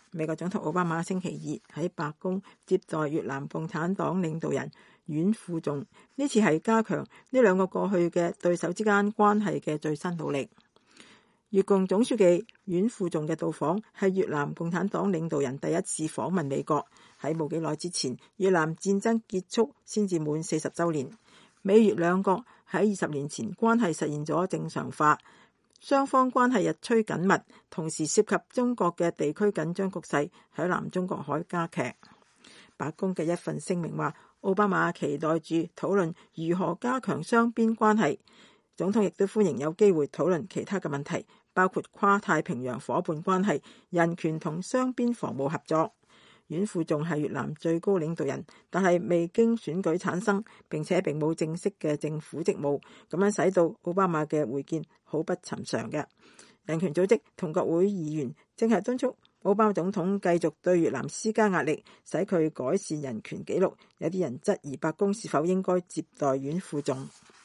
美國總統奧巴馬星期二喺白宮接待越南共產黨領導人阮富仲，呢次係加強呢兩個過去嘅對手之間關係嘅最新努力。越共總書記阮富仲嘅到訪係越南共產黨領導人第一次訪問美國。喺冇幾耐之前，越南戰爭結束先至滿40週年，美越兩國喺20年前關係實現咗正常化，雙方關係日趨緊密，同時涉及中國嘅地區緊張局勢喺南中國海加劇。白宮嘅一份聲明話，奧巴馬期待住討論如何加強雙邊關係，總統亦都歡迎有機會討論其他嘅問題，包括跨太平洋夥伴關係、人權同雙邊防務合作。阮富仲係越南最高領導人，但係未經選舉產生，並且並冇正式嘅政府職務，咁樣使到奧巴馬嘅會見好不尋常嘅。人權組織同國會議員正係敦促奧巴馬總統繼續對越南施加壓力，使佢改善人權紀錄。有啲人質疑白宮是否應該接待阮富仲。